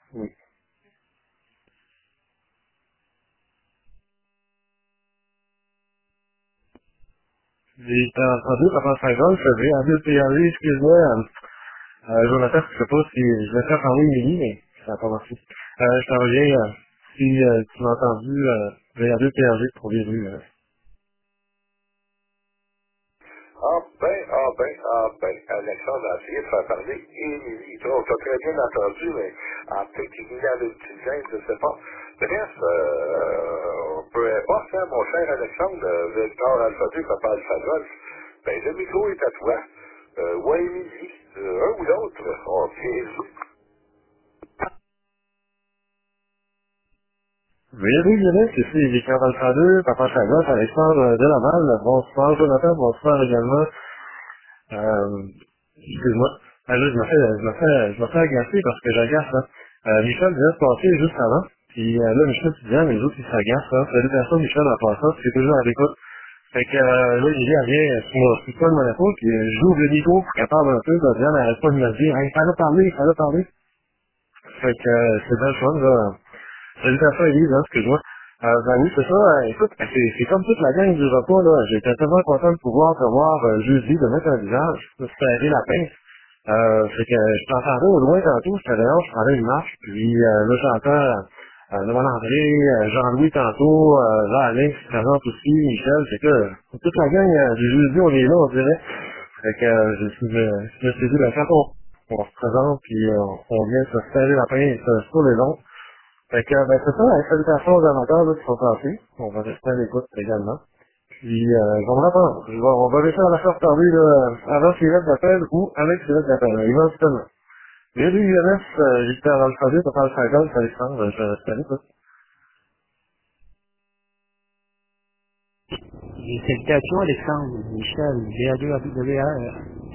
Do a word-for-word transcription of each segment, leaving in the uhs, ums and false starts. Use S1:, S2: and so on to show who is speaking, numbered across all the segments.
S1: Oui. J'ai entendu pendant cinq ans, je faisais un deux P R V, excuse-moi, euh, euh, Jonathan, je sais pas si je vais faire parler Émilie, mais ça n'a pas marché. Euh, je t'en reviens, euh, si euh, tu m'as entendu, euh, j'ai un deux P R V pour les rues. Euh.
S2: Ah ben, ah ben, ah ben, Alexandre a essayé de faire parler Émilie. Toi, on t'a très bien entendu, mais ah, peut-être qu'il y a une petite gêne, je ne sais pas. Bref, euh, peu importe, hein, mon cher Alexandre, euh, Victor Alphabet, Papa Alpha Golf, ben le micro est à toi. Euh, ou à Émilie, euh, un ou l'autre, on tient.
S1: Oui, oui, Yannick, ici Victor Alpha deux, Papa Chagas, Alexandre euh, de Laval, bonsoir Jonathan, bonsoir également. Euh, excuse-moi. Ah, là, je me fais, je me fais, je me fais agacer parce que j'agace, hein. Euh, Michel vient de passer juste avant. Puis euh, là, Michel tu viens, mais les autres, ils s'agacent, hein. Salutations, Michel, en passant, c'est toujours à l'écoute. Fait que, euh, là, il vient, vient sur mon, sur le mon épaule, puis euh, j'ouvre le micro pour qu'elle parle un peu, là, Diane n'arrête pas de me dire, hey, fallait parler, fallait parler. Fait que, euh, c'est bien le fun, là. Salutations, Élise, hein, excuse-moi. Euh, ben oui, c'est ça, euh, écoute, c'est, c'est comme toute la gang du repas, là. J'étais tellement content de pouvoir te voir euh, jeudi, de mettre un visage, de se serrer la pince. Euh, c'est que je t'entendais au loin tantôt, j'étais dehors, je prenais une marche, puis euh, là j'entends euh, Noël André, euh, Jean-Louis tantôt, euh, là Alex qui se présente aussi, Michel, c'est que euh, toute la gang euh, du jeudi on est là, on dirait. Fait que euh, je, suis, euh, je me suis dit, ben quand on, on se présente, puis euh, on vient se serrer la pince euh, sur les ondes. Fait que ben c'est ça, les salutations aux amateurs là, qui sont passés. On va rester à l'écoute également. Puis, euh, on va pas. Je vais, on va réussir à la faire parler, là, avant qu'il reste d'appel ou avec qu'il reste d'appel, éventuellement. Salut, Younes, euh, j'étais à l'alphabet, pour faire le cinquante, ça Alexandre, je salut, quoi.
S3: Et salutations Alexandre, Michel, V A deux A W R.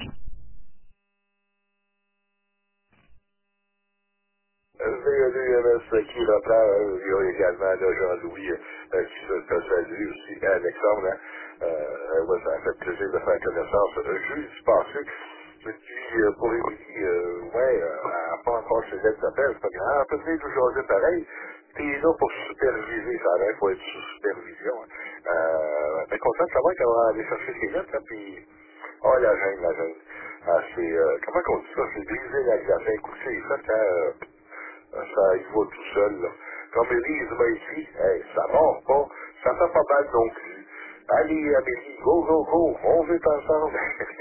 S2: V E D M S qui reprend, euh, il y a également là, Jean-Louis euh, qui se te salue aussi, Alexandre. Hein. Euh, ouais, ça a fait plaisir de faire connaissance euh, jeudi passé. Et puis euh, pour Émilie, euh, ouais, euh, elle n'a pas encore ses lettres d'appel, c'est pas grave, peut-être aujourd'hui pareil. T'es là pour superviser, ça va, il faut être sous supervision. Hein. Euh, mais content de savoir qu'elle va aller chercher ses lettres, hein, puis oh la gêne, la gêne. Ah, c'est euh, comment qu'on dit ça? C'est briser la glace. Écoute, c'est ça quand euh, euh, ça il va tout seul, là. Comme Élise m'a écrit, hey, ça mord pas, ça fait pas mal non plus. Allez, Amélie, go, go, go, on veut ensemble.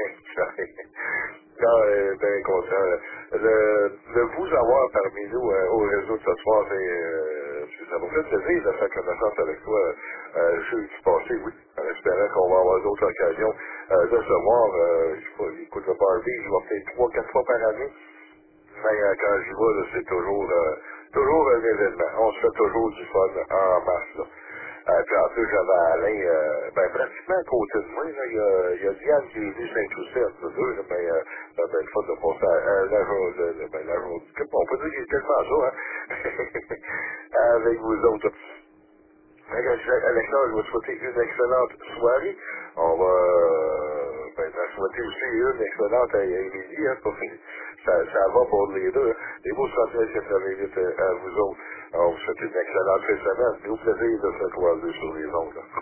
S2: Non, euh, ben content. Le, de vous avoir parmi nous euh, au réseau de ce soir, c'est, euh, ça m'a fait plaisir de faire connaissance avec toi euh, jeudi passé, oui. En espérant qu'on va avoir d'autres occasions euh, de se voir. Euh, je sais pas, écoute, le Barbie, je vais faire trois, quatre fois par année. Mais euh, quand j'y vais, là, c'est toujours, euh, toujours un événement. On se fait toujours du fun en masse. Là. Euh, puis en plus, j'avais Alain, euh, ben, pratiquement à côté de moi. Là, il, y a, il y a Diane qui est venue s'intoucher entre nous deux. Là, mais euh, ça va être fun de passer à, à la journée. de- Ben, la journée. On peut dire qu'il est tellement ça, hein? Avec vous autres. Fait que, je- Alexandre, je vais te souhaiter une excellente soirée. On va euh, ben, t'en souhaiter aussi une excellente à, à Émilie. Hein, pour- ça, ça va pour les deux. Hein. Les beaux soixante-neuf quatre-vingt-huit à, à vous autres. On vous souhaite une excellente fin de semaine. C'est au plaisir de se croiser sur les ondes. Là.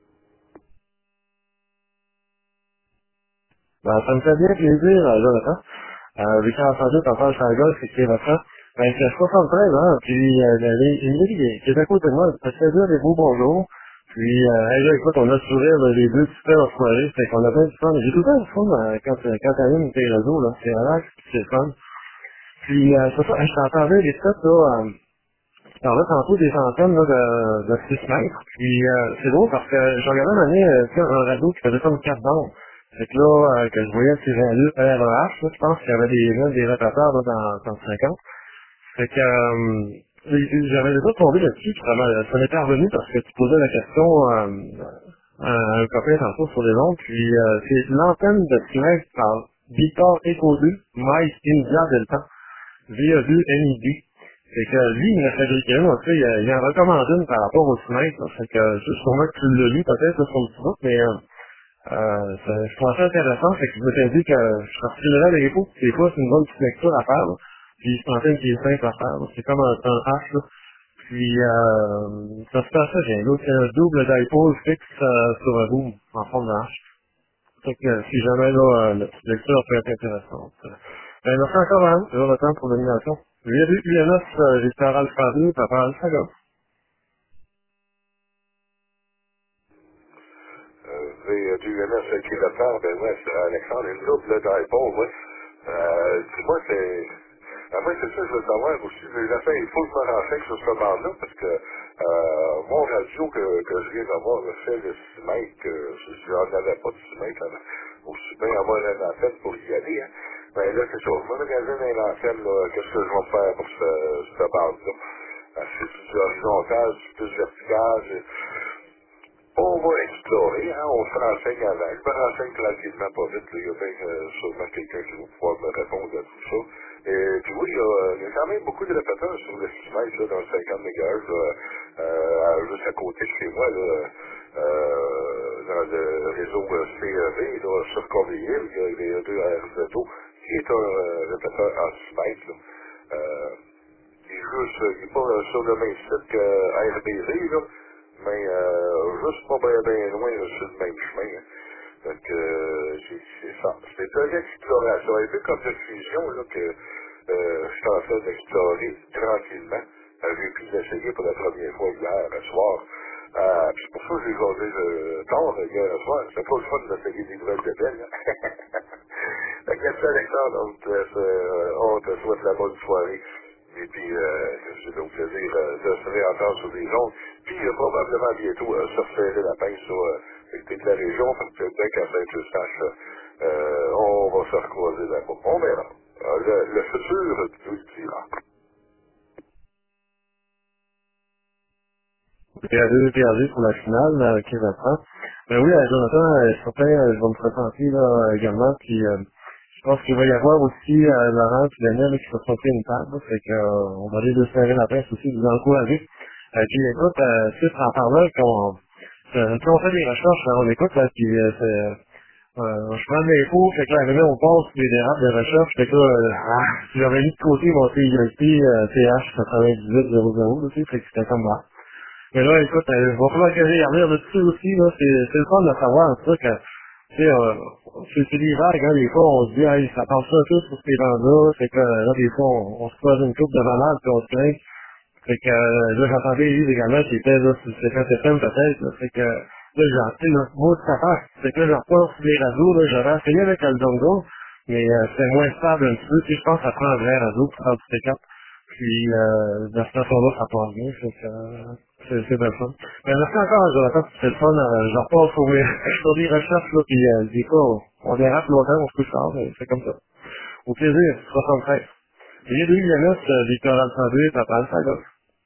S1: Ben, ça me fait bien plaisir, euh, Jonathan. Euh, vu qu'en entendu, t'en parles sur la gueule, c'est qui est votre ben, c'est soixante-treize ans, puis, euh, la Émilie qui qui est à côté de moi, ça fait dire des beaux bonjours. Puis, euh, hey, là, écoute, on a le sourire, là, les deux super en soirée, fait qu'on a bien du fun. J'ai tout le temps du fun, euh, quand, euh, quand t'allumes tes réseaux, là, c'est relax, puis c'est le fun. Puis, euh, c'est ça, hey, je t'entendais les stats, là, euh, je parlais tantôt des centaines, là, de, de six mètres, puis, euh, c'est drôle parce que je regardais une année, euh, tu sais, un radeau qui faisait comme quatre bandes. Fait que là, euh, que je voyais ces gens-là, R E H, là, je pense qu'il y avait des gens, des rotateurs, là, dans, dans cinquante. Fait que, euh, j'avais déjà tombé là-dessus, puis ça m'a- ça m'était revenu parce que tu posais la question, euh, à un copain tantôt sur les ondes, puis euh, c'est l'antenne de Siemens par Victor Echo deux, Mike India Delta, V A deux N I D. Fait que lui, il en a fabriqué une, en fait, il, a- il en recommande une par rapport au Siemens, là. Fait que, euh, sûrement que tu l'as lu peut-être là, sur le site, mais euh, euh, ça- je trouve ça intéressant, fait que je me suis dit que je sortirais les réponses, des fois c'est une bonne petite lecture à faire, là. puis c'est une antenne qui est simple à faire. C'est comme un, un H, là. Puis, euh, ça se passe ça, j'ai l'autre, c'est un double dipole fixe euh, sur un boom en forme de H. Fait que euh, si jamais là, euh, la petite lecture peut être intéressante. Euh, Ben, merci encore, hein, c'est votre temps pour l'animation. J'ai vu U N S, euh, j'ai fait Alpha deux, puis après Alpha Golf.
S2: Euh, V du U N S qui le faire, ben ouais, c'est Alexandre, une double dipole, ouais. Euh, dis-moi, c'est... Ah, moi, c'est ça, je veux savoir aussi. Les affaires, il faut que je me renseigne sur ce bande-là, parce que euh, mon radio que, que je viens d'avoir, le fait de six mètres, que je je n'en avais pas de six mètres avant, aussi bien avoir une antenne pour y aller, hein. Ben là, c'est ça, je me magasine une antenne, là, qu'est-ce que je vais faire pour ce, cette bande-là? Euh, C'est plus horizontal, c'est plus vertical, on va explorer, hein, on se renseigne avant. Je me renseigne tranquillement, pas vite. Là. Il y a bien euh, sûrement quelqu'un qui va pouvoir me répondre à tout ça. Et puis oui, il y a, il y a quand même beaucoup de répéteurs sur le six mètres, là, dans le cinquante mégahertz, là, euh, juste à côté de chez moi, là, euh, dans le réseau euh, C E V, là, sur Corbeil-Hill, il y a les deux R Z O, qui est un euh, répéteur en six mètres. Là. Euh, il est juste, il n'est pas euh, sur le même site que R B V, là, mais euh, juste pas bien bien loin là, sur le même chemin. Hein. Donc, euh, c'est c'est ça. C'est une exploration. Un peu comme de fusion là, que euh, je suis en train d'explorer tranquillement. Euh, j'ai pu l'essayer pour la première fois hier à soir. Euh, puis c'est pour ça que j'ai jasé euh, tard hier à soir. C'était pas le fun d'essayer des nouvelles de belles. Hein. Fait que merci Alexandre, on te, laisse, euh, on te souhaite la bonne soirée. Et puis, euh, c'est au plaisir euh, de se réentendre sur les ondes. Puis, euh, probablement bientôt, euh, se resserrer la pince sur euh, t'es de la région, parce que dès qu'à Saint-Eustache, euh, on va se recroiser là-bas. On verra. Euh, le, le futur nous le dira.
S1: Perdu, perdu pour la finale, euh, qui reprend. Ben oui, euh, Jonathan, euh, certain, euh, je vais me présenter là également, puis euh, je pense qu'il va y avoir aussi euh, Laurent et Daniel là, qui se sont pris une table, là, fait que euh, on va aller de serrer la pince aussi, vous encourager. Euh, puis écoute, euh, c'est en parlant qu'on euh, quand on fait des recherches, là, on écoute, là, puis euh, c'est euh, je prends des infos, fait que là, arrivé, on passe les dérape de recherche, fait que là, euh, ah, si j'avais mis de côté mon T I P, euh, T H quatre-vingt-dix-huit zéro zéro, là, tu sais, fait que c'était comme ça. Mais là, écoute, euh, il va falloir que j'aille revenir là-dessus aussi, là, c'est, c'est le fun de savoir, ça, que, tu sais, euh, c'est, c'est l'hiver, quand des fois, on se dit, hey, ça passe ça tout sur ces bandes-là, fait que, là, des fois, on, on se pose une coupe de malade, puis on se plaint, fait que, euh, là, j'entendais Yves également, qui était, là, sur le sept F M, peut-être, là, fait que, là, j'ai appris, là, moi, de sa part, c'est que là, je repars sur les réseaux, là, j'avais essayé avec Aldongo, mais, euh, c'est moins stable un petit peu, tu sais, je pense que ça prend un vrai réseau pour faire du P quatre. Puis, euh, de cette façon-là, ça passe bien, fait que, euh, c'est, c'est bien fun. Mais merci encore, Jonathan, c'est le fun, euh, je repars sur mes, sur des recherches, là, puis, euh, des fois, on, on dérape longtemps, on se couche tard, mais c'est comme ça. Au plaisir, soixante-treize. J'ai deux I N S, euh, Victor Alpha deux, papa Alpha Golf.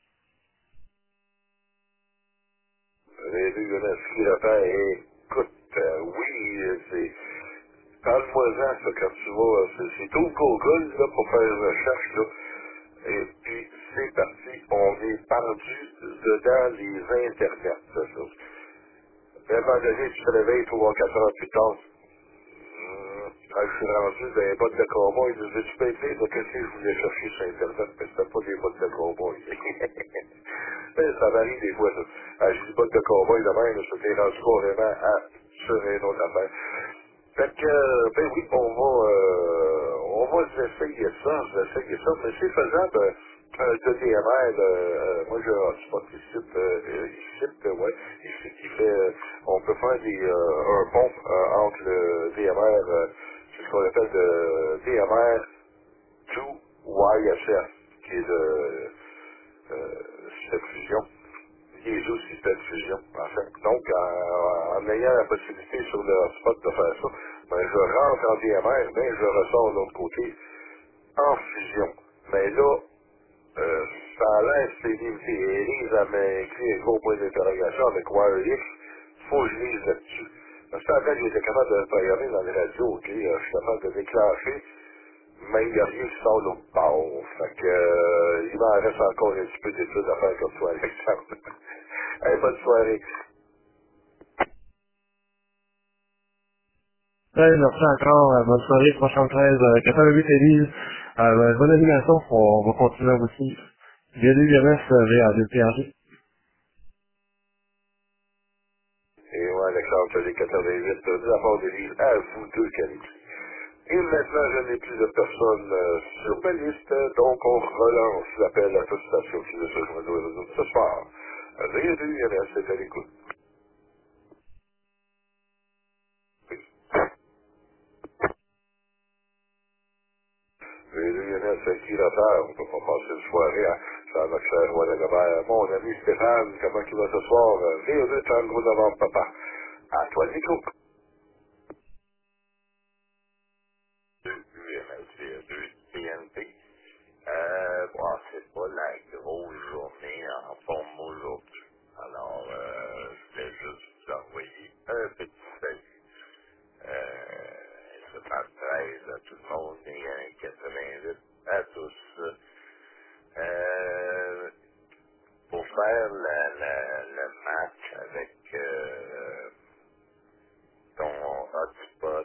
S2: Les deux jeunesses qui le fait, écoute, euh, oui, euh, c'est... Parle-moi-en, ça, quand tu vas, euh, c'est, c'est tout Google, là, pour faire une recherche, là. Et puis, c'est parti. On est perdu dedans les internets, ça, ça. À un moment donné, tu te réveilles trois, quatre heures plus tard. Hum, quand je suis rendu dans les bottes de cowboy, je disais, tu peux être de qu'est-ce que je voulais chercher sur Internet, mais c'était pas des bottes de cowboy. Mais ça varie des fois, ça. Ah, je dis bottes de cowboy de même, je t'ai rendu carrément à sur une autre affaire. Fait que, euh, ben oui, on va, euh, on va essayer ça, je vais essayer ça, mais c'est faisable, euh, de D M R, euh, moi j'ai un hotspot ici, euh, ici, euh, ouais, ici qui fait, euh, on peut faire des, euh, un pont euh, entre le D M R, euh, c'est ce qu'on appelle le D M R deux Y S F, qui est le euh, système fusion. Les autres systèmes fusion, en fait. Donc, en, en ayant la possibilité sur le hotspot de faire ça, ben, je rentre en D M R, mais je ressors de l'autre côté en fusion. Mais là, euh, ça a l'air que c'est limité. Elise, elle m'a écrit un gros point d'interrogation avec Wireless. Faut que je lise là-dessus. Parce que quand j'étais capable de programmer dans les radios, ok, euh, je suis capable de déclencher, mais il n'y a rien qui sort l'autre bord. Fait que, euh, il m'en reste encore un petit peu d'études à faire comme toi, Alexandre. Hey, bonne soirée.
S1: Ouais, merci encore, euh, bonne soirée, soixante-treize, euh, quatre-vingt-huit Élise. Euh, ben, bonne animation, on va continuer aussi. V deux U M S, V A deux P R G.
S2: Et moi, Alexandre, tu as les quatre-vingt-huit de la part de l'île à vous deux qualités. Et maintenant, je n'ai plus de personnes euh, sur ma liste, donc on relance l'appel à toute station qui veut se joindre au réseau ce soir. V deux U M S est à l'écoute. V deux U M S qui l'affaire, on ne peut pas passer une soirée à Jean-Marc ou à Lagobert. Mon ami Stéphane, comment il va ce soir? V deux Tango Novembre, papa. À toi, Nico. U M S V deux T N P. Euh, bon, c'est pas la grosse journée en forme aujourd'hui. Alors, euh, je voulais juste vous envoyer un petit salut. Euh, soixante-treize à tout le monde et un quatre-vingt-huit à tous. Euh, pour faire la, la, le match avec euh, ton hotspot,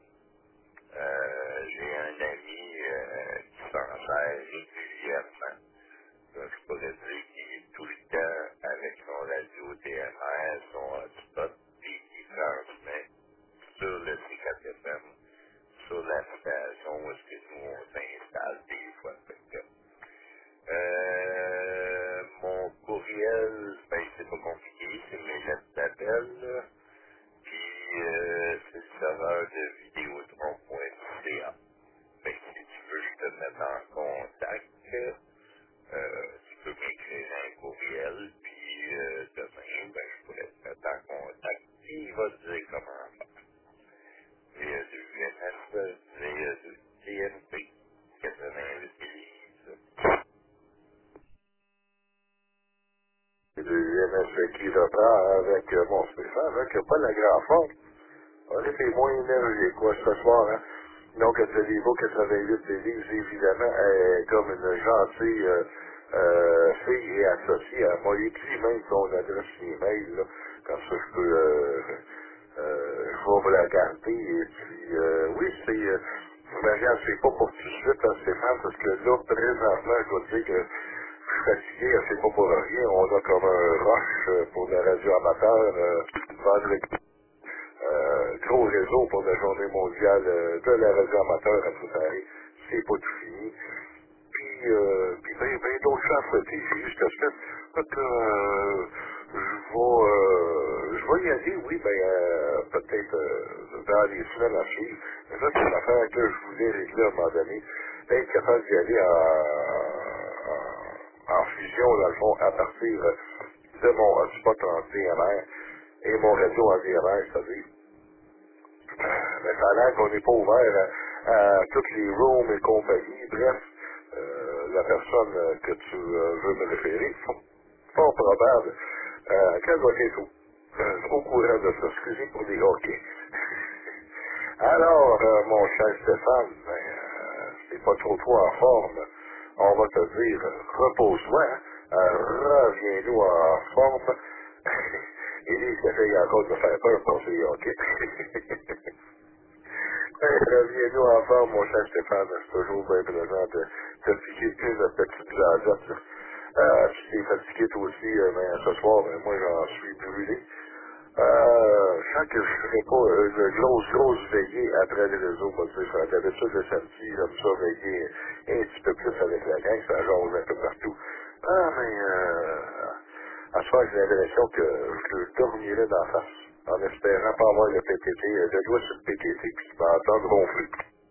S2: euh, j'ai un ami euh, qui s'en sert régulièrement. Donc, je pourrais dire qu'il est tout le temps avec son radio T M R, son hotspot, puis il transmet sur le C quatre F M, sur la station où est-ce que nous on s'installe des fois. Fait que, euh, mon courriel, ben c'est pas compliqué, c'est mes lettres d'appel, puis euh, c'est le serveur de vidéotron point C A. Fait que si tu veux, je te mette en contact. Euh, tu peux m'écrire un courriel, puis euh, demain, ben, je pourrais te mettre en contact, puis il va te dire comment faire. V deux U M S, V deux T N P, quatre-vingt-huit Élise. V deux U M S qui reprend avec euh, mon Stéphane, avec pas la grande forme. On était moins énergique, quoi, ce soir, hein. Donc, le niveau quatre-vingt-huit Élise, évidemment, est comme une gentille euh, euh, fille et associée à moi. Écrit même son adresse email, là. Comme ça, je peux, euh, euh, je vais vous la garder. Et puis, euh, oui, c'est, euh, mais regarde, c'est pas pour tout de suite, hein, Stéphane, parce que là, présentement, je dois te dire que je suis fatigué, hein, c'est pas pour rien. On a comme un rush euh, pour la radio amateur, euh, vendredi. Euh, gros réseau pour la journée mondiale euh, de la radio amateur à Paris. C'est pas tout fini. Puis, euh, puis ben, ben d'autres choses à fouetter, c'est juste que semaine. Donc, euh, je vais, euh, je vais y aller, oui, ben, euh, peut-être euh, dans les semaines à suivre. Mais ça, c'est une affaire que je voulais régler à un moment donné. Être capable d'y aller en, en, en fusion, dans le fond, à partir de mon hotspot en D M R et mon réseau en D M R, c'est-à-dire mais ça a l'air qu'on n'est pas ouvert à, à toutes les rooms et compagnie. Bref, euh, la personne euh, que tu euh, veux me référer, fort probable, euh, qu'elle doit être au, euh, au courant de ça. Excusez pour les hockey. Alors, euh, mon cher Stéphane, ben, euh, c'est pas trop trop en forme. On va te dire, euh, repose-toi, hein, euh, reviens-nous en forme. Élise essaye encore de me faire peur pour ces hockey. Reviens-nous en forme, mon cher Stéphane. C'est toujours bien présent de te piquer une de petites jasettes. Euh, tu t'es fatigué toi aussi, euh, mais ce soir, ben, moi j'en suis brûlé. Euh, je sens que je ne ferai pas euh, une grosse, grosse veillée après les réseaux, moi, tu sais, d'habitude le samedi, j'aime ça veiller un petit peu plus avec la gang, ça jase un peu partout. Ah, mais euh, à ce soir, j'ai l'impression que je dormirai d'en face, en espérant pas avoir le P T T, euh, le doigt sur le P T T, puis tu vas entendre ronfler.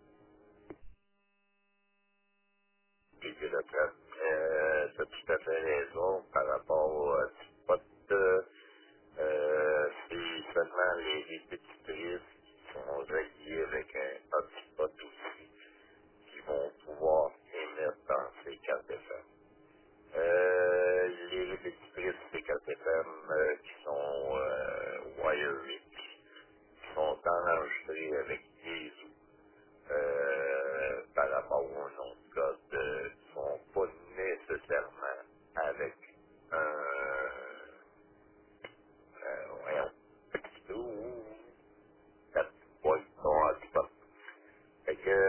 S2: Et puis, là, euh, tu as tout à fait raison par rapport au euh, spot. Euh, euh, c'est seulement les répétitrices qui sont reliées avec un hotspot aussi qui vont pouvoir émettre dans ces quatre F M. Euh, les répétitrices C quatre F M euh, qui sont euh, wired, qui sont enregistrées avec des euh, par rapport au nom de code euh, ne sont pas nécessairement avec un euh, voyons, ou quatre points en hotspot. Fait que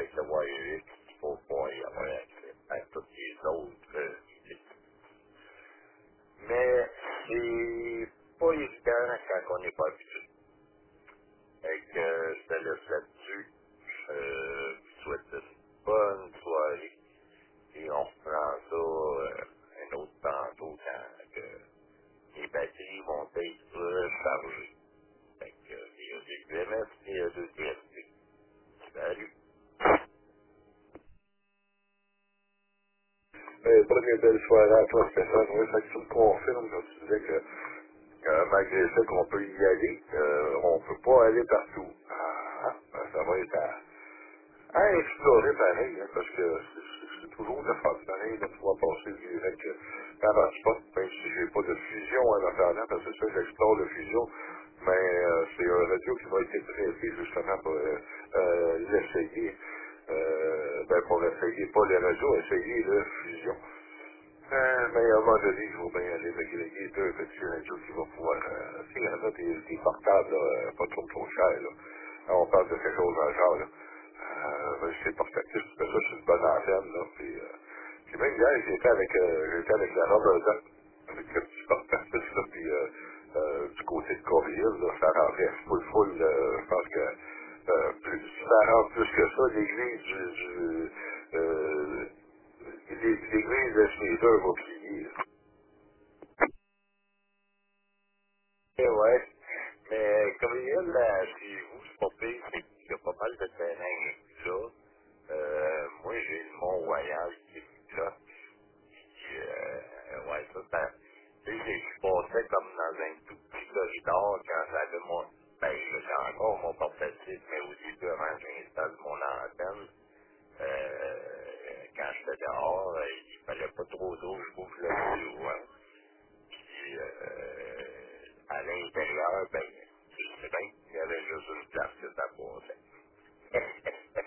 S2: avec le Wire X, il faut pouvoir y avoir accès à toutes les autres euh, sites. Mais c'est pas évident quand on n'est pas habitué. Fait que euh, je te laisse là-dessus. Je vous souhaite une bonne soirée. Et on reprend ça euh, un autre tantôt quand que les batteries vont être rechargées. Fait que euh, V deux M S et E deux T S P. Salut! Euh, bonne belle soirée à toi, Stéphane. Oui, fait que tu me confirmes, comme tu disais que euh, malgré le fait qu'on peut y aller, euh, on peut pas aller partout. Ah, ah, ça va être à, à explorer pareil, hein, parce que c'est c'est toujours de faire pareil, de pouvoir passer direct euh, par un spot, même si j'ai pas de fusion en attendant, parce que ça, j'explore le fusion, mais euh, c'est un radio qui va être traité justement pour euh, euh, l'essayer. Euh, ben pour essayer, pas les radios, essayer le fusion. Euh, mais à un moment donné, je vais bien aller m'agréger deux petits radios qui vont pouvoir, euh, tu sais, il y en a des, des portables, là, euh, pas trop trop chers, là. Alors, on parle de quelque chose dans le genre, là. Euh, ben, c'est portatif, tu fais ça sur une bonne antenne, là, puis, euh, puis même hier, j'étais avec, euh, j'étais avec la Robert Duck, avec le petit portatif, là, puis, euh, euh, du côté de Corville, là, ça rentrait full full, euh, je pense que, euh, plus, ça rentre plus que ça, l'église du, du euh, l'église de Schneider va plier. Eh ouais, mais comme il y a là, chez vous, c'est pas pire, c'est qu'il y a pas mal de terrain là. Euh, moi, j'ai le Mont-Royal qui est là. Puis, euh, ouais, ça, ça, tu sais, je passais comme dans un tout petit corridor quand j'avais mon, ben, j'ai encore mon portatif, mais au début, avant que j'installe mon antenne, euh, quand j'étais dehors, euh, il fallait pas trop d'eau, je bouge le plus hein. Puis, euh, à l'intérieur, ben, je sais bien qu'il y avait juste une place que ça passait.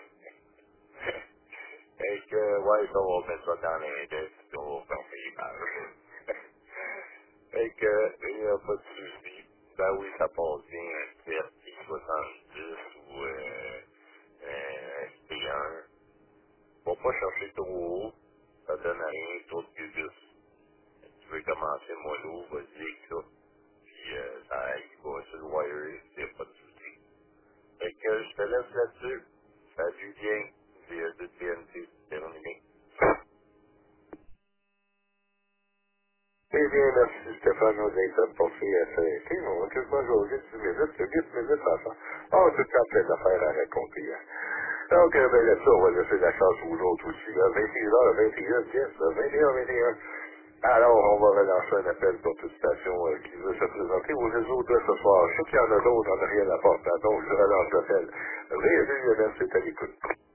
S2: Fait que, ouais, ça, on va mettre ça dans l'index, puis on va fermer les pages. Fait que, il n'y a pas de souci. Ben oui, ça passe bien, un T R T soixante-dix ou euh, un S P un. Faut pas chercher trop haut, ça donne rien, trop de cubus. Tu veux commencer mollo, vas-y avec ça. Puis euh, ça il va sur le wire, il n'y a pas de souci. Fait que je te laisse là-dessus. Salut bien, V deux T N T, terminé. Eh bien, merci Stéphane d'être passé à s'arrêter. On va quasiment jaser dix minutes, huit minutes ensemble. On a tout le temps plein d'affaires à raconter. Hein. Donc, euh, ben là-dessus, on va laisser la chance aux autres aussi. Là. vingt et une heures, vingt et un, yes, vingt et un, vingt et un. Alors, on va relancer un appel pour toute station euh, qui veut se présenter au réseau de ce soir. Je sais qu'il y en a d'autres en arrière de la porte, hein, donc je relance l'appel. Réunion, c'est à l'écoute.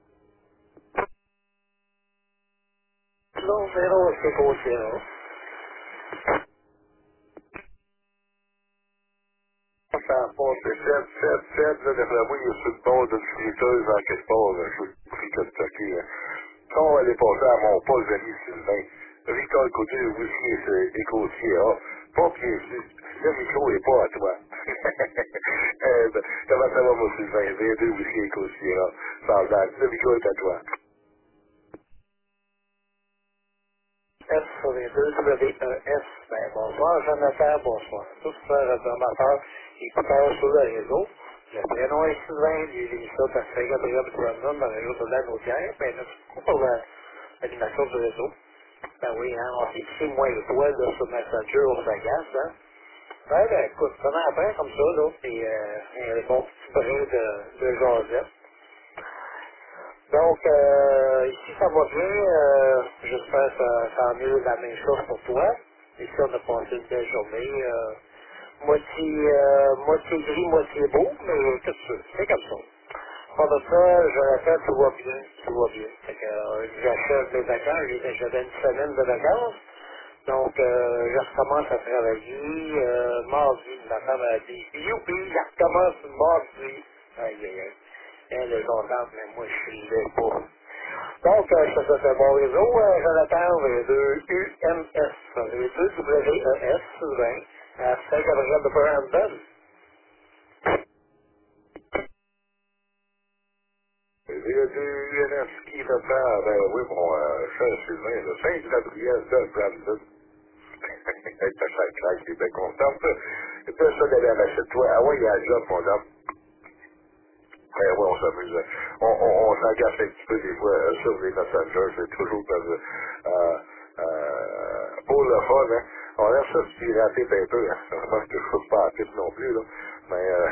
S2: Non, c'est non, c'est conscient. Ça a passé sept, sept, sept, là, d'après moi, il est sur le bord d'une friteuse en quelque part, là, je suis friteuse stocké, là. Quand on va aller passer à mon poste d'ami Sylvain, Ricard côté, whisky et écossier, ah, pas pied le micro est pas à toi. euh, ben, comment ça va, mon Sylvain? V deux whisky et écossier, ah, sans date, le micro est à toi. S sur les deux W E S. Ben, bonsoir, Jonathan, bonsoir. Tous frères amateurs, écouteurs sur le réseau. Le prénom est Sylvain, j'ai mis ça parce que Gabriel Brandon dans le réseau de la Naudière. Ben, là, c'est pour la- l'animation du réseau. Ben oui, hein, on s'est pris moi et toi, là, sur Messenger, on s'agace, hein. Ben, ben, écoute, ça va après, comme ça, là, et, euh, un bon petit brin de, de jasette. Donc, euh, ici, ça va bien. Euh, J'espère que ça, ça mieux la même chose pour toi. Ici, on a passé une belle journée. Euh, moitié, euh, moitié gris, moitié beau, mais tout ça, c'est comme ça. Pendant ça, je répète, tout va bien, tout va bien. Fait que, euh, j'achève mes vacances, j'ai- j'avais une semaine de vacances. Donc, euh, je recommence à travailler euh, mardi. Ma femme a dit, youpi, je recommence mardi. Aïe, aïe, aïe. Elle est contente, mais moi, je suis là pour. Donc, euh, je te souhaite un bon réseau. Euh, Jonathan, V deux U M S, V deux W E S, Sylvain, à Saint-Gabriel de Brandon. V deux U N S qui reprend, ben oui, mon euh, cher Sylvain, le Saint-Gabriel de Brandon. Elle était ça claque, il est bien content. Et puis ça d'aller à toi. Ah ouais, il y a un job, mon homme. Ben ouais, on s'amuse. On, on, on s'engage un petit peu des fois euh, sur les messengers, c'est toujours comme euh, euh, pour le fun, hein. On aime ça se pirater un peu, hein. Je pense que je ne trouve pas à type non plus, là. Mais euh,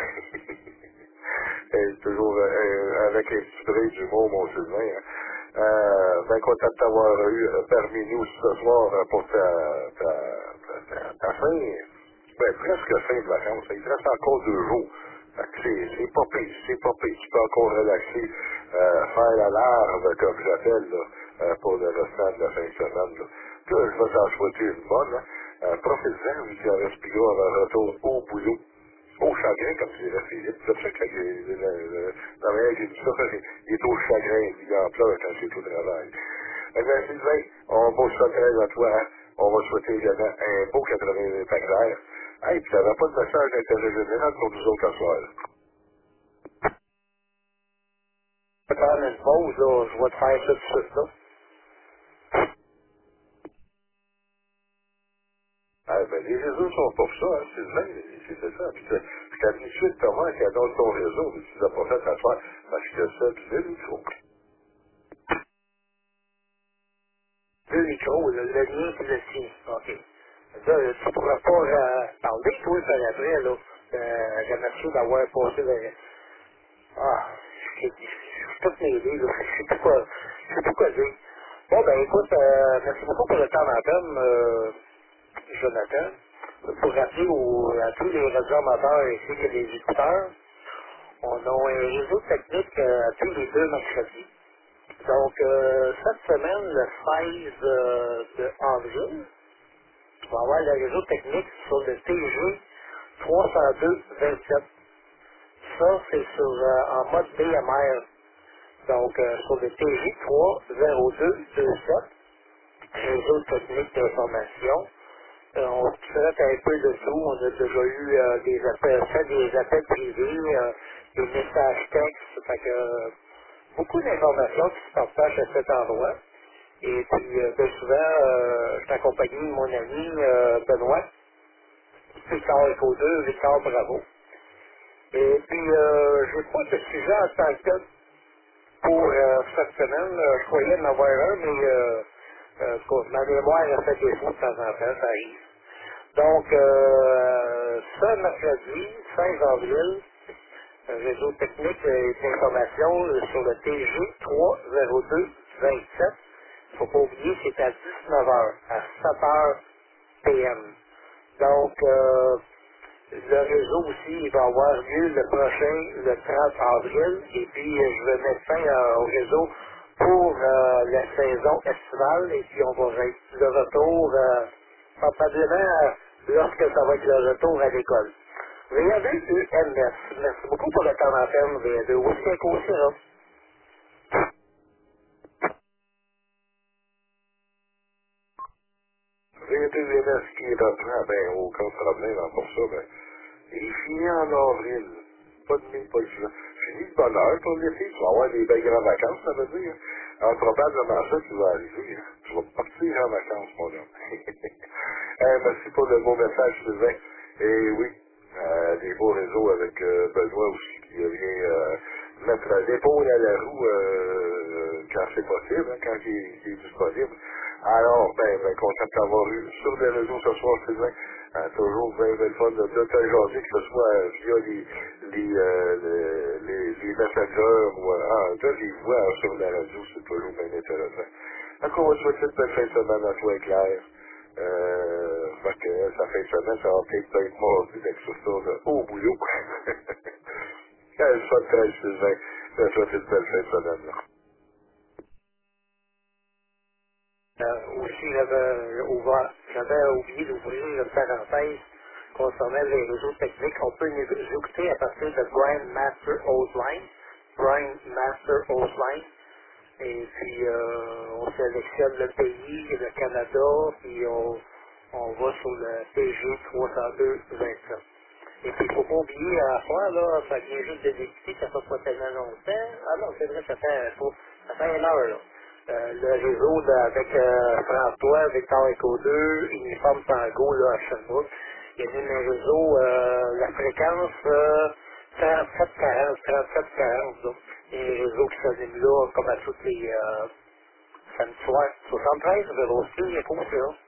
S2: et toujours euh, avec un petit brin d'humour, mon Sylvain. Hein. Euh, ben content de t'avoir eu euh, parmi nous ce soir euh, pour ta, ta, ta, ta, ta fin, ben presque fin de vacances. Il te reste encore deux jours. Fait que C'est c'est pas pire, c'est pas pire. Tu peux encore relaxer, euh, faire la larve, comme j'appelle, là, euh, pour le restant de la fin de semaine. Là. Puis, là, je vais t'en souhaiter une bonne. Hein. Euh, Profite-en, vu qu'il en reste plus là, un retour au boulot. Au chagrin, comme tu dirais Philippe. C'est pour ça que le, le, le, la manière qu'il dit ça, il est au chagrin, il en pleure quand c'est au travail. Eh bien, Sylvain, on va se souhaiter à toi, hein. On va souhaiter également un beau quatre-vingt-huit clair. Hey, puis t'avais pas de message d'intérêt général pour nous autres à soir.
S3: Je vais prendre une pause, là. Je vais te faire ça tout de suite, là.
S2: Ah, ben, les réseaux sont pour ça, hein, Sylvain, c'est c'est ça. Puis, je t'ai dit tout de suite, Thomas, qui annonce ton réseau, mais tu l'as pas fait à soir, parce que ça, tu veux le micro.
S3: Le micro, le, le lien, c'est le tien. OK. Là, tu ne pourras pas euh, parler, toi, par après, là. Euh, J'aimerais ça d'avoir passé le... Ah, je je- je suis tout mêlé, là. Je sais pas quoi, je sais pas quoi dire. Bon, ben, écoute, euh, merci beaucoup pour le temps d'antenne, euh, Jonathan. Pour rappeler aux, à tous les radioamateurs ainsi que les écouteurs, on a un réseau technique euh, tous les deux mercredis. Donc, euh, cette semaine, le seize euh, de avril, on va avoir le réseau technique sur le T G trois cent deux vingt-sept. Ça, c'est sur, euh, en mode B M R. Donc, euh, sur le T J trois zéro deux vingt-sept, réseau technique d'information, euh, on traite un peu de tout. On a déjà eu euh, des appels, fait des appels privés, euh, des messages textes, fait que, euh, beaucoup d'informations qui se partagent à cet endroit. Et puis, euh, bien souvent, euh, je suis accompagné de mon ami euh, Benoît, Victor Eco deux, Victor Bravo. Et puis, euh, je n'ai pas de sujet en tant que tel pour euh, cette semaine. Euh, je croyais en avoir un, mais euh, euh, quoi, ma mémoire a fait défaut de temps en temps, ça arrive. Donc, euh, ce mercredi, cinq avril, un réseau technique et d'information euh, sur le T G trois zéro deux vingt-sept. Il ne faut pas oublier, c'est à dix-neuf heures, à sept heures P M. Donc, euh, le réseau aussi, il va avoir lieu le prochain, le trente avril, et puis euh, je vais mettre fin euh, au réseau pour euh, la saison estivale, et puis on va être le retour, euh, probablement euh, lorsque ça va être le retour à l'école. V A deux U N S, merci beaucoup pour le temps d'antenne, V A deux, aussi un coup aussi, hein.
S2: V deux N S qui reprend, ben, aucun problème hein, pour ça, ben, il finit en avril. Pas de mai, pas de juin. Fini de bonne heure pour l'été, tu vas avoir des belles grandes vacances, ça veut dire. Alors, probablement ça qui va arriver. Hein. Tu vas partir en vacances, mon homme. Eh, merci pour le beau message, Sylvain. Et oui, euh, des beaux réseaux avec euh, Benoît aussi qui vient euh, mettre l'épaule à la roue euh, quand c'est possible, hein, quand il, est il est disponible. Alors, ben, ben, content de t'avoir eu sur les réseaux ce soir, Sylvain. Euh, toujours bien, bien le fun de, de te jaser, que ce soit euh, via les, les, euh, les, les, les messengers ou euh, ah, de les voix hein, sur la radio, c'est toujours bien intéressant. Donc, on va te souhaiter une belle fin de semaine à toi, Claire. Euh, fait que sa fin de semaine, ça va peut-être être mardi avec ce soir là, au boulot. Elle soit très Sylvain. Ça soit une belle fin de semaine, là.
S3: Euh, aussi, j'avais ouvert, j'avais oublié d'ouvrir une parenthèse concernant les réseaux techniques. On peut les écouter à partir de Brian Master Outline. Brian Master Outline. Et puis, euh, on sélectionne le pays, le Canada, puis on, on va sur le T G trois cent deux vingt-sept. Et puis, il ne faut pas oublier à la fois, là, ça vient juste de débuter, ça fait pas tellement longtemps. Ah non, c'est vrai, ça fait, faut, Ça fait une heure, là. Euh, le réseau de, avec euh, François, Victor Eco deux, Uniforme Tango, là, à Sherbrooke. Il y a même un réseau, euh, la fréquence, euh, trente-sept quarante, trente-sept quarante, là. Il y a un réseau qui s'anime là, comme à toutes les, euh, samedi soir. soixante-treize, zéro six, il y a pas aussi, là.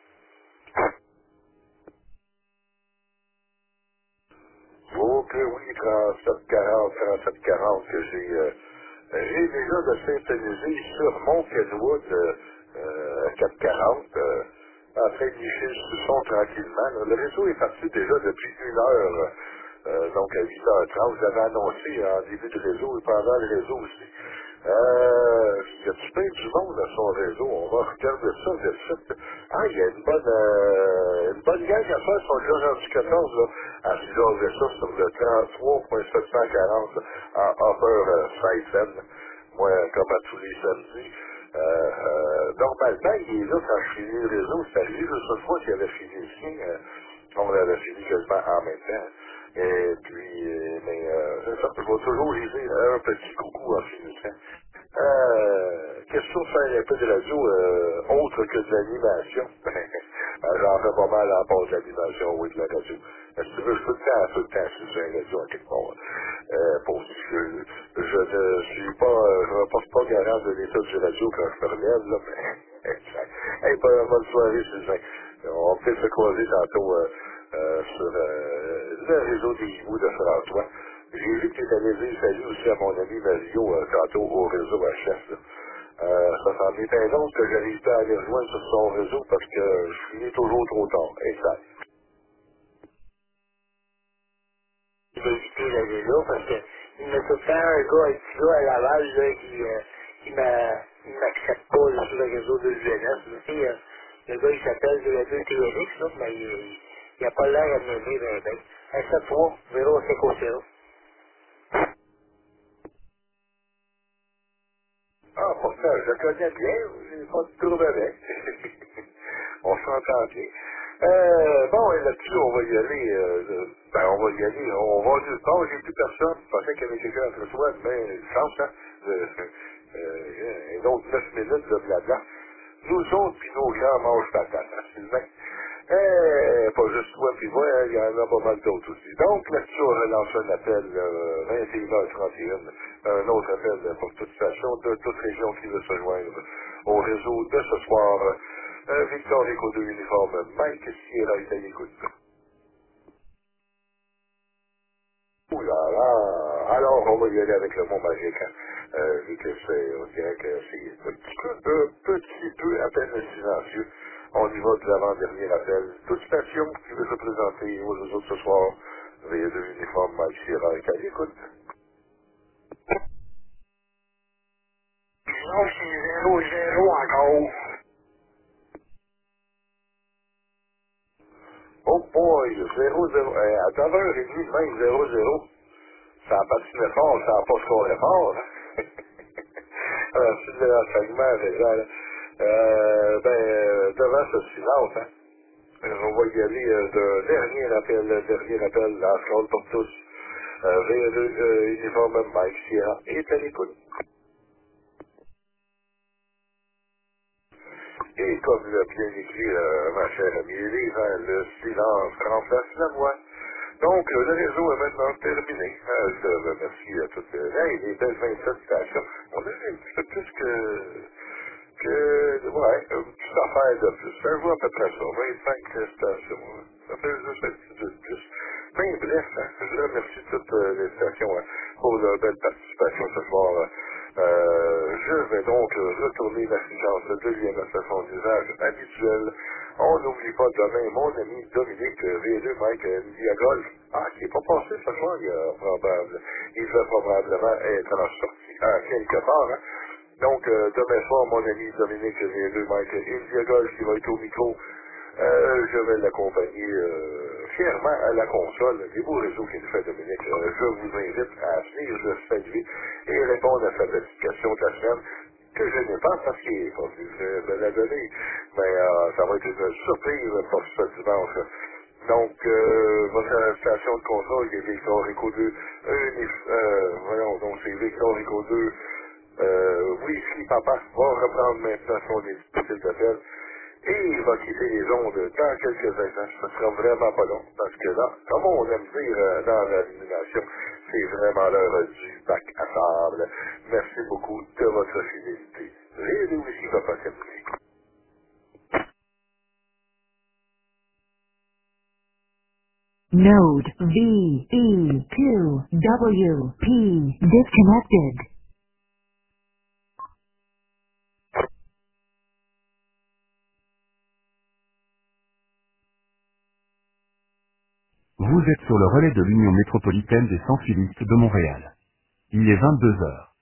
S2: Ok, oui, trente-sept quarante, trente-sept quarante que j'ai euh, j'ai déjà de synthétiser sur mon Kenwood euh, euh, quatre cent quarante euh, en train de licher le son tranquillement. Là. Le réseau est parti déjà depuis une heure, euh, donc à huit heures trente. Vous avez annoncé en début de réseau et pendant le réseau aussi. Euh, il y a-tu plein du monde à son réseau? On va regarder ça de suite. Ah, il y a une bonne, euh, une bonne gang à faire, sont déjà rendus quatorze, là, à regarder ça sur le trente-trois sept cent quarante en Upper euh, Siphon. Moi, comme à tous les samedis. Euh, euh, normalement, il est là quand je finis le réseau. C'est arrivé la seule fois qu'il avait fini ici. Euh, on l'avait fini quasiment en même temps. Et puis, euh, mais euh, c'est ça, je vais toujours liser un petit coucou en finissant. Euh, question de faire un peu de radio euh, autre que de l'animation. Euh, J'en fais pas mal à part de l'animation, oui, de la radio. Euh, Si tu veux, je peux le temps, tout le temps, si c'est un radio en quelque part. Euh, pour ce que je ne suis pas, euh, je ne porte pas garant de l'état du radio quand je me relève, là, mais, hey, bonne bonne soirée, Sylvain. On va peut-être se croiser tantôt, euh, euh, sur, euh, le réseau des hiboux de François. J'ai vu que tu allé dire salut aussi à mon ami Mario, euh, tantôt au réseau H F, là. Euh, ça s'en est un autre que j'arrive pas à aller rejoindre sur son réseau parce que je finis toujours trop tard. Exact.
S3: Il va éviter d'aller là parce que il me tout le temps un gars, un petit gars à Laval, là, qui, euh, qui m'a- il m'accepte pas, là, sur le réseau de l'U N S. Tu sais, euh, le gars, il s'appelle deux T L X, là, mais il, il a pas l'air à m'aimer, ben, ben. un sept trois, zéro cinq zéro.
S2: Ah, pourtant, je le connais bien, j'ai pas de trouble avec. On s'entend bien. Euh, bon, et là-dessus, on va y aller, euh, euh, ben, on va y aller, on va nulle part, j'ai plus personne, je pensais qu'il y avait quelqu'un entre toi, mais une chance, hein, de, euh, un autre neuf minutes de blabla. Nous autres, puis nos gens mangent patate, hein, Sylvain. Euh, pas juste toi puis moi, il y en a pas mal d'autres aussi. Donc, là-dessus, on relance un appel, euh, vingt et une heures trente et un, un autre appel pour toute station, de toute région qui veut se joindre au réseau de ce soir. Euh, Victor Eco deux uniforme, Mike Sierra est à l'écoute. Ouh là là, alors on va y aller avec le mot magique, hein. Euh, vu que c'est, on dirait que c'est un petit peu, un petit peu à peine silencieux. On y va de l'avant-dernier appel. Toute station qui veut se présenter aux autres ce soir, V deux uniforme, Mike Sierra est à l'écoute.
S3: Non, c'est zéro zéro encore.
S2: Oh boy, zéro zéro, euh, à neuf heures trente, même zéro zéro. Ça a patiné fort, ça n'a pas scoré fort. Hein? Alors, c'est de l'enseignement déjà. Là. Euh, ben, euh, devant ce silence, hein, euh, on va y aller euh, d'un dernier appel, le dernier appel, la score pour tous. Euh, V deux, euh, uniforme Mike Sierra est à l'écoute. Et comme l'a bien écrit euh, ma chère amie Élise, hein, le silence remplace la voix. Donc, euh, le réseau est maintenant terminé. Euh, je remercie à toutes les, hey, les belles vingt-sept stations. On a un petit peu plus que, que ouais, une petite affaire de plus. Ça joue à peu près ça, vingt-cinq stations. Hein. Ça fait juste un petit peu de plus. Mais bref, hein, je remercie toutes euh, les stations hein, pour leur belle participation ce soir. Hein. Euh, je vais donc retourner la fréquence de l'U N S à son usage habituel. On n'oublie pas demain mon ami Dominique V deux Mike Diagol. Ah, qui n'est pas passé ce soir, il, a probable, il va probablement être en sortie à quelque part. Hein. Donc, euh, demain soir, mon ami Dominique V deux Mike Diagol qui va être au micro. Euh, je vais l'accompagner euh, fièrement à la console. Des beaux réseaux qu'il fait, Dominique. Euh, je vous invite à venir le saluer et répondre à sa petite question de la semaine que je n'ai pas parce qu'il est pas venu me la donner. Mais euh, ça va être une surprise pour ce dimanche. Donc, euh, votre station de contrôle est Victor Rico deux. Euh, euh, voyons, donc c'est Victor Rico deux. Euh, oui, si papa va reprendre maintenant son style d'appel et il va quitter les ondes dans quelques instants. Ce sera vraiment pas long parce que là, comme on aime dire euh, dans l'animation, c'est vraiment l'heure du bac à sable. Merci beaucoup de votre fidélité. Réalisez aussi va pas terminer.
S4: Node V E two W P disconnected.
S5: Vous êtes sur le relais de l'Union métropolitaine des sans-filistes de Montréal. Il est vingt-deux heures.